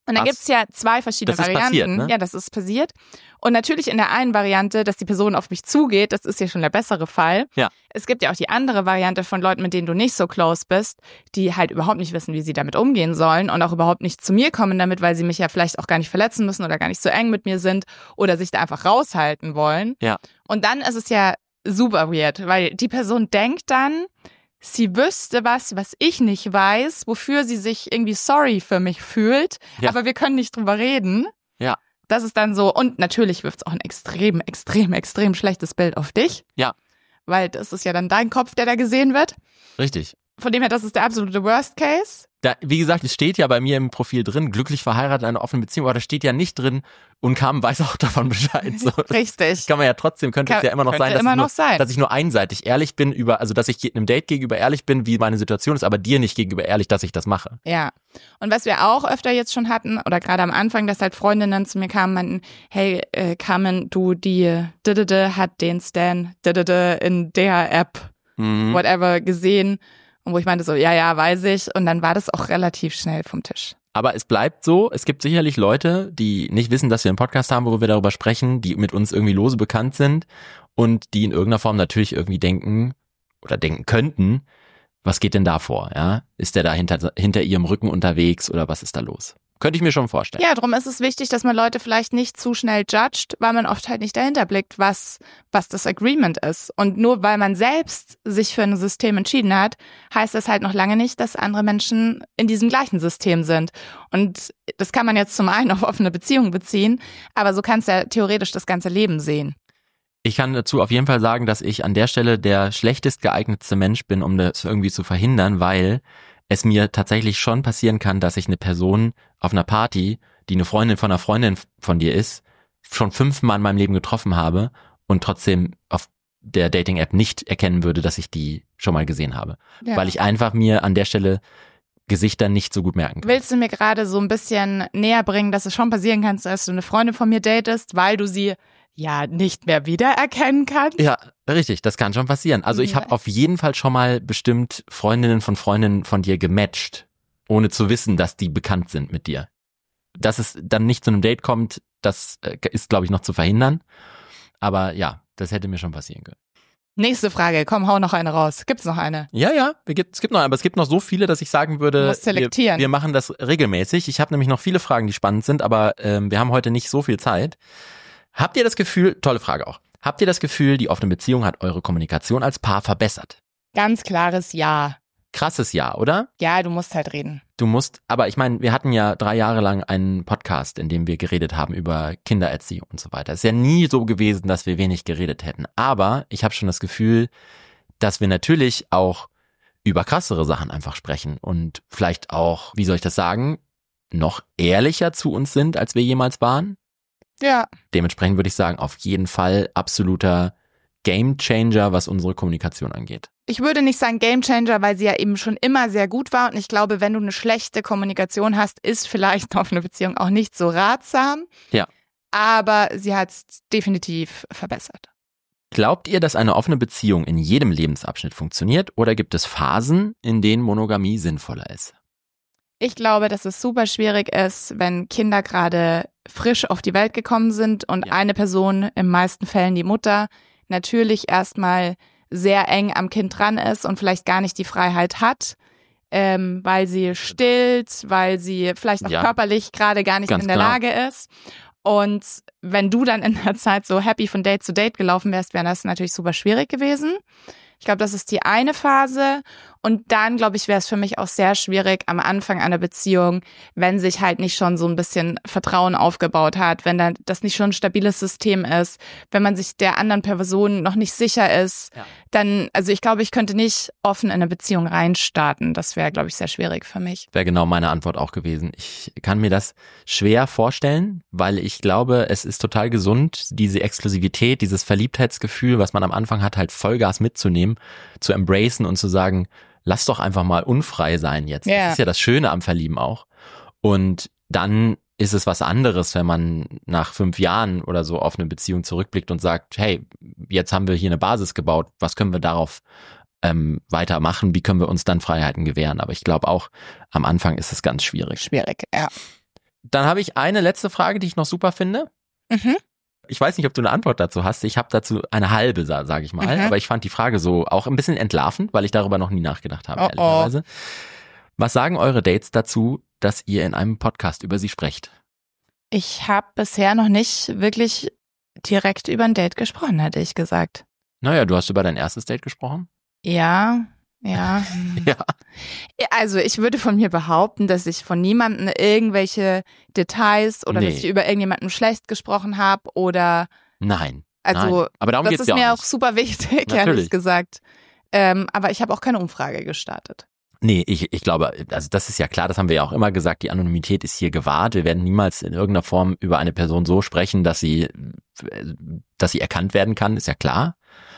Und dann Was? gibt's ja zwei verschiedene Das ist Varianten. passiert, ne? Ja, das ist passiert. Und natürlich in der einen Variante, dass die Person auf mich zugeht, das ist ja schon der bessere Fall. Ja. Es gibt ja auch die andere Variante von Leuten, mit denen du nicht so close bist, die halt überhaupt nicht wissen, wie sie damit umgehen sollen und auch überhaupt nicht zu mir kommen damit, weil sie mich ja vielleicht auch gar nicht verletzen müssen oder gar nicht so eng mit mir sind oder sich da einfach raushalten wollen. Ja. Und dann ist es ja super weird, weil die Person denkt dann, sie wüsste was, was ich nicht weiß, wofür sie sich irgendwie sorry für mich fühlt, Ja. aber wir können nicht drüber reden. Ja. Das ist dann so, und natürlich wirft es auch ein extrem, extrem, extrem schlechtes Bild auf dich. Ja. Weil das ist ja dann dein Kopf, der da gesehen wird. Richtig. Von dem her, das ist der absolute Worst Case. Da, wie gesagt, es steht ja bei mir im Profil drin, glücklich verheiratet, eine offene Beziehung, aber da steht ja nicht drin, und Carmen weiß auch davon Bescheid. So, das Richtig. kann man ja trotzdem, könnte es ja immer noch Könnte sein, dass, immer ich nur, noch sein. dass ich nur einseitig ehrlich bin über, also dass ich einem Date gegenüber ehrlich bin, wie meine Situation ist, aber dir nicht gegenüber ehrlich, dass ich das mache. Ja. Und was wir auch öfter jetzt schon hatten, oder gerade am Anfang, dass halt Freundinnen zu mir kamen, meinten, hey, äh, Carmen, du, die Didede hat den Stan Didede in der App, Mhm. whatever, gesehen. Und wo ich meinte so, ja, ja, weiß ich. Und dann war das auch relativ schnell vom Tisch. Aber es bleibt so, es gibt sicherlich Leute, die nicht wissen, dass wir einen Podcast haben, wo wir darüber sprechen, die mit uns irgendwie lose bekannt sind und die in irgendeiner Form natürlich irgendwie denken oder denken könnten, was geht denn da vor? Ja? Ist der da hinter, hinter ihrem Rücken unterwegs oder was ist da los? Könnte ich mir schon vorstellen. Ja, darum ist es wichtig, dass man Leute vielleicht nicht zu schnell judgt, weil man oft halt nicht dahinter blickt, was, was das Agreement ist. Und nur weil man selbst sich für ein System entschieden hat, heißt das halt noch lange nicht, dass andere Menschen in diesem gleichen System sind. Und das kann man jetzt zum einen auf offene Beziehungen beziehen, aber so kannst du ja theoretisch das ganze Leben sehen. Ich kann dazu auf jeden Fall sagen, dass ich an der Stelle der schlechtest geeignetste Mensch bin, um das irgendwie zu verhindern, weil es mir tatsächlich schon passieren kann, dass ich eine Person auf einer Party, die eine Freundin von einer Freundin von dir ist, schon fünfmal in meinem Leben getroffen habe und trotzdem auf der Dating-App nicht erkennen würde, dass ich die schon mal gesehen habe. Ja. Weil ich einfach mir an der Stelle Gesichter nicht so gut merken kann. Willst du mir gerade so ein bisschen näher bringen, dass es schon passieren kann, dass du eine Freundin von mir datest, weil du sie ja nicht mehr wiedererkennen kannst? Ja, richtig, das kann schon passieren. Also ich habe auf jeden Fall schon mal bestimmt Freundinnen von Freundinnen von dir gematcht, ohne zu wissen, dass die bekannt sind mit dir. Dass es dann nicht zu einem Date kommt, das äh, ist, glaube ich, noch zu verhindern. Aber ja, das hätte mir schon passieren können. Nächste Frage, komm, hau noch eine raus. Gibt's noch eine? Ja, ja, es gibt, es gibt noch, aber es gibt noch so viele, dass ich sagen würde, Du musst selektieren. Wir, wir machen das regelmäßig. Ich habe nämlich noch viele Fragen, die spannend sind, aber ähm, wir haben heute nicht so viel Zeit. Habt ihr das Gefühl, tolle Frage auch, habt ihr das Gefühl, die offene Beziehung hat eure Kommunikation als Paar verbessert? Ganz klares Ja. Krasses Ja, oder? Ja, du musst halt reden. Du musst, aber ich meine, wir hatten ja drei Jahre lang einen Podcast, in dem wir geredet haben über Kindererziehung und so weiter. Es ist ja nie so gewesen, dass wir wenig geredet hätten. Aber ich habe schon das Gefühl, dass wir natürlich auch über krassere Sachen einfach sprechen und vielleicht auch, wie soll ich das sagen, noch ehrlicher zu uns sind, als wir jemals waren. Ja. Dementsprechend würde ich sagen, auf jeden Fall absoluter Gamechanger, was unsere Kommunikation angeht. Ich würde nicht sagen Gamechanger, weil sie ja eben schon immer sehr gut war. Und ich glaube, wenn du eine schlechte Kommunikation hast, ist vielleicht eine offene Beziehung auch nicht so ratsam. Ja. Aber sie hat es definitiv verbessert. Glaubt ihr, dass eine offene Beziehung in jedem Lebensabschnitt funktioniert oder gibt es Phasen, in denen Monogamie sinnvoller ist? Ich glaube, dass es super schwierig ist, wenn Kinder gerade frisch auf die Welt gekommen sind und Ja. eine Person, in meisten Fällen die Mutter, natürlich erstmal sehr eng am Kind dran ist und vielleicht gar nicht die Freiheit hat, ähm, weil sie stillt, weil sie vielleicht auch Ja. körperlich gerade gar nicht Ganz in der genau. Lage ist. Und wenn du dann in der Zeit so happy von Date zu Date gelaufen wärst, wäre das natürlich super schwierig gewesen. Ich glaube, das ist die eine Phase. Und dann, glaube ich, wäre es für mich auch sehr schwierig am Anfang einer Beziehung, wenn sich halt nicht schon so ein bisschen Vertrauen aufgebaut hat, wenn dann das nicht schon ein stabiles System ist, wenn man sich der anderen Person noch nicht sicher ist, Ja. dann, also ich glaube, ich könnte nicht offen in eine Beziehung reinstarten. Das wäre, glaube ich, sehr schwierig für mich. Wäre genau meine Antwort auch gewesen. Ich kann mir das schwer vorstellen, weil ich glaube, es ist total gesund, diese Exklusivität, dieses Verliebtheitsgefühl, was man am Anfang hat, halt Vollgas mitzunehmen, zu embracen und zu sagen, lass doch einfach mal unfrei sein jetzt. Ja. Das ist ja das Schöne am Verlieben auch. Und dann ist es was anderes, wenn man nach fünf Jahren oder so auf eine Beziehung zurückblickt und sagt, hey, jetzt haben wir hier eine Basis gebaut, was können wir darauf ähm, weitermachen, wie können wir uns dann Freiheiten gewähren? Aber ich glaube auch, am Anfang ist es ganz schwierig. Schwierig, ja. Dann habe ich eine letzte Frage, die ich noch super finde. Mhm. Ich weiß nicht, ob du eine Antwort dazu hast. Ich habe dazu eine halbe, sage ich mal. Mhm. Aber ich fand die Frage so auch ein bisschen entlarvend, weil ich darüber noch nie nachgedacht habe, Oh, ehrlicherweise. Was sagen eure Dates dazu, dass ihr in einem Podcast über sie sprecht? Ich habe bisher noch nicht wirklich direkt über ein Date gesprochen, hätte ich gesagt. Naja, du hast über dein erstes Date gesprochen. Ja, ja. Ja. Also ich würde von mir behaupten, dass ich von niemandem irgendwelche Details oder Nee. dass ich über irgendjemanden schlecht gesprochen habe oder Nein. also Nein. Aber darum das geht's ist ja mir auch auch nicht. super wichtig, Natürlich. ehrlich gesagt. Ähm, aber ich habe auch keine Umfrage gestartet. Nee, ich, ich glaube, also das ist ja klar, das haben wir ja auch immer gesagt, die Anonymität ist hier gewahrt. Wir werden niemals in irgendeiner Form über eine Person so sprechen, dass sie, dass sie erkannt werden kann, ist ja klar.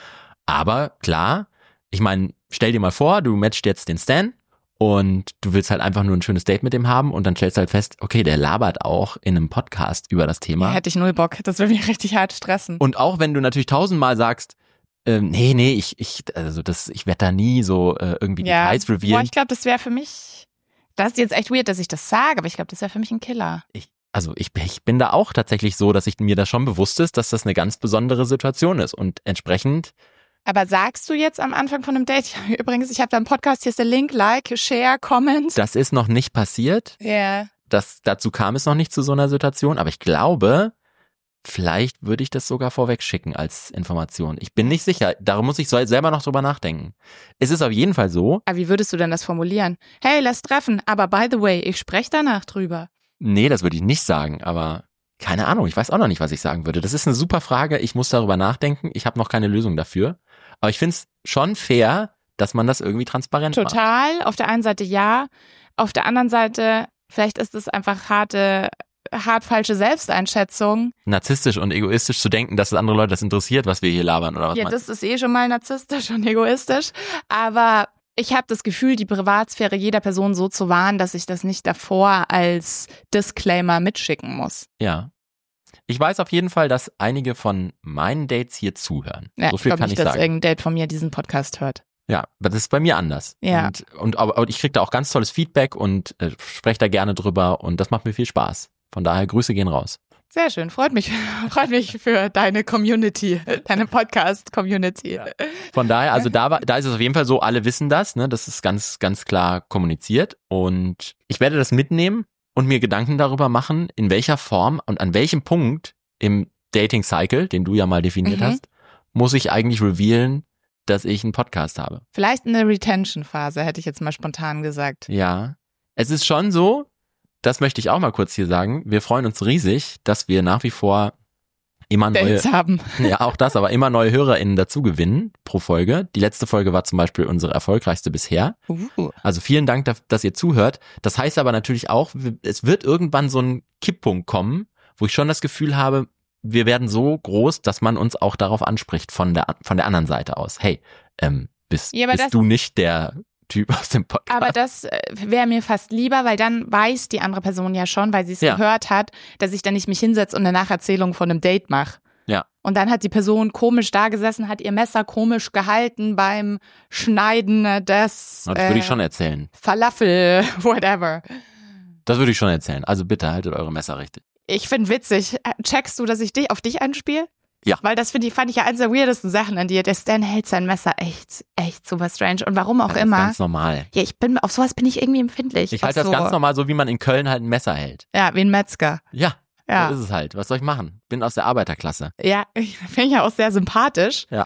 Aber klar, ich meine, stell dir mal vor, du matchst jetzt den Stan und du willst halt einfach nur ein schönes Date mit dem haben und dann stellst du halt fest, okay, der labert auch in einem Podcast über das Thema. Hätte ich null Bock, das würde mich richtig hart stressen. Und auch wenn du natürlich tausendmal sagst, ähm, nee, nee, ich, ich, also das, ich werde da nie so äh, irgendwie ja. Details Boah, revealen. ich glaube, das wäre für mich, das ist jetzt echt weird, dass ich das sage, aber ich glaube, das wäre für mich ein Killer. Ich, also ich, ich bin da auch tatsächlich so, dass ich mir da schon bewusst ist, dass das eine ganz besondere Situation ist und entsprechend. Aber sagst du jetzt am Anfang von einem Date, übrigens, ich habe da einen Podcast, hier ist der Link, like, share, comment. Das ist noch nicht passiert. Ja. Yeah. Das, dazu kam es noch nicht zu so einer Situation, aber ich glaube, vielleicht würde ich das sogar vorweg schicken als Information. Ich bin nicht sicher, darum muss ich so selber noch drüber nachdenken. Es ist auf jeden Fall so. Aber wie würdest du denn das formulieren? Hey, lass treffen, aber by the way, ich spreche danach drüber. Nee, das würde ich nicht sagen, aber keine Ahnung, ich weiß auch noch nicht, was ich sagen würde. Das ist eine super Frage, ich muss darüber nachdenken, ich habe noch keine Lösung dafür. Aber ich finde es schon fair, dass man das irgendwie transparent macht. Total, auf der einen Seite ja, auf der anderen Seite, vielleicht ist es einfach harte, hart falsche Selbsteinschätzung. Narzisstisch und egoistisch zu denken, dass andere Leute das interessiert, was wir hier labern oder was Ja, meinst das ist eh schon mal narzisstisch und egoistisch, aber ich habe das Gefühl, die Privatsphäre jeder Person so zu wahren, dass ich das nicht davor als Disclaimer mitschicken muss. Ja. Ich weiß auf jeden Fall, dass einige von meinen Dates hier zuhören. Ja, so ich viel glaube kann nicht, ich dass sagen. irgendein Date von mir diesen Podcast hört. Ja, aber das ist bei mir anders. Ja. Und, und aber, aber ich kriege da auch ganz tolles Feedback und äh, spreche da gerne drüber und das macht mir viel Spaß. Von daher, Grüße gehen raus. Sehr schön, freut mich, freut mich für deine Community, deine Podcast-Community. Ja. Von daher, also da war, da ist es auf jeden Fall so, alle wissen das, ne, das ist ganz, ganz klar kommuniziert und ich werde das mitnehmen und mir Gedanken darüber machen, in welcher Form und an welchem Punkt im Dating-Cycle, den du ja mal definiert Mhm. hast, muss ich eigentlich revealen, dass ich einen Podcast habe. Vielleicht eine Retention-Phase, hätte ich jetzt mal spontan gesagt. Ja, es ist schon so, das möchte ich auch mal kurz hier sagen, wir freuen uns riesig, dass wir nach wie vor immer neue, Dates haben. ja auch das, aber immer neue HörerInnen dazu gewinnen pro Folge. Die letzte Folge war zum Beispiel unsere erfolgreichste bisher. Uh. Also vielen Dank, dass ihr zuhört. Das heißt aber natürlich auch, es wird irgendwann so ein Kipppunkt kommen, wo ich schon das Gefühl habe, wir werden so groß, dass man uns auch darauf anspricht von der von der anderen Seite aus. Hey, ähm, bist, Ja, aber bist das- du nicht der Typ aus dem Podcast? Aber das äh, wäre mir fast lieber, weil dann weiß die andere Person ja schon, weil sie es Ja. gehört hat, dass ich dann nicht mich hinsetze und eine Nacherzählung von einem Date mache. Ja. Und dann hat die Person komisch da gesessen, hat ihr Messer komisch gehalten beim Schneiden des Das würde ich äh, schon erzählen. Falafel, whatever. Das würde ich schon erzählen. Also bitte haltet eure Messer richtig. Ich finde witzig. Checkst du, dass ich dich auf dich anspiele? Ja. Weil das finde ich, fand ich ja eines der weirdesten Sachen an dir. Der Stan hält sein Messer echt, echt super strange. Und warum auch Das ist immer. ganz normal. Ja, ich bin, auf sowas bin ich irgendwie empfindlich. Ich halte Auf das so, ganz normal so, wie man in Köln halt ein Messer hält. Ja, wie ein Metzger. Ja, Ja. so ist es halt. Was soll ich machen? Bin aus der Arbeiterklasse. Ja, finde ich ja auch sehr sympathisch. Ja.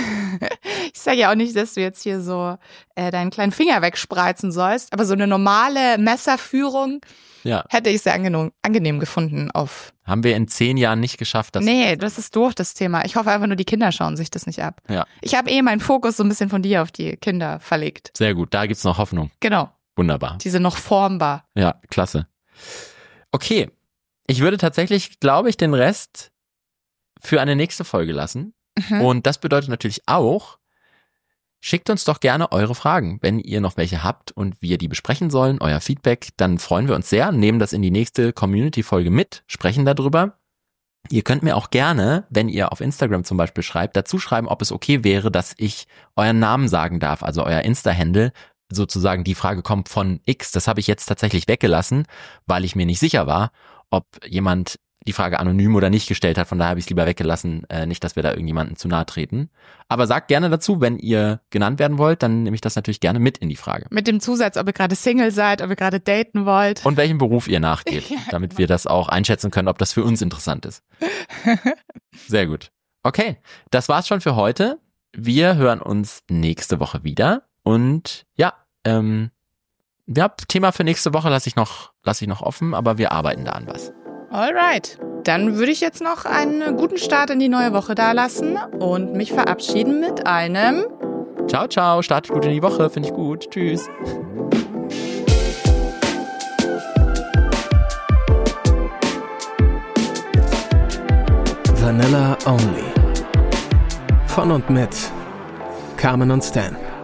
Ich sage ja auch nicht, dass du jetzt hier so äh, deinen kleinen Finger wegspreizen sollst, aber so eine normale Messerführung Ja. hätte ich sehr angenehm, angenehm gefunden auf. Haben wir in zehn Jahren nicht geschafft, das. Nee, das ist durch, das Thema. Ich hoffe einfach nur, die Kinder schauen sich das nicht ab. Ja. Ich habe eh meinen Fokus so ein bisschen von dir auf die Kinder verlegt. Sehr gut. Da gibt's noch Hoffnung. Genau, Wunderbar. die sind noch formbar. Ja, klasse. Okay. Ich würde tatsächlich, glaube ich, den Rest für eine nächste Folge lassen. Mhm. Und das bedeutet natürlich auch, schickt uns doch gerne eure Fragen, wenn ihr noch welche habt und wir die besprechen sollen, euer Feedback, dann freuen wir uns sehr, nehmen das in die nächste Community-Folge mit, sprechen darüber. Ihr könnt mir auch gerne, wenn ihr auf Instagram zum Beispiel schreibt, dazu schreiben, ob es okay wäre, dass ich euren Namen sagen darf, also euer Insta-Handle, sozusagen die Frage kommt von X, das habe ich jetzt tatsächlich weggelassen, weil ich mir nicht sicher war, ob jemand die Frage anonym oder nicht gestellt hat. Von daher habe ich es lieber weggelassen, äh, nicht, dass wir da irgendjemanden zu nahe treten. Aber sagt gerne dazu, wenn ihr genannt werden wollt, dann nehme ich das natürlich gerne mit in die Frage. Mit dem Zusatz, ob ihr gerade Single seid, ob ihr gerade daten wollt. Und welchem Beruf ihr nachgeht, Ja, damit genau. wir das auch einschätzen können, ob das für uns interessant ist. Sehr gut. Okay, das war's schon für heute. Wir hören uns nächste Woche wieder. Und ja, ähm, ja, Thema für nächste Woche lasse ich noch, lasse ich noch offen, aber wir arbeiten da an was. Alright, dann würde ich jetzt noch einen guten Start in die neue Woche dalassen und mich verabschieden mit einem Ciao, ciao, startet gut in die Woche, finde ich gut. Tschüss. Vanilla Only. Von und mit Carmen und Stan.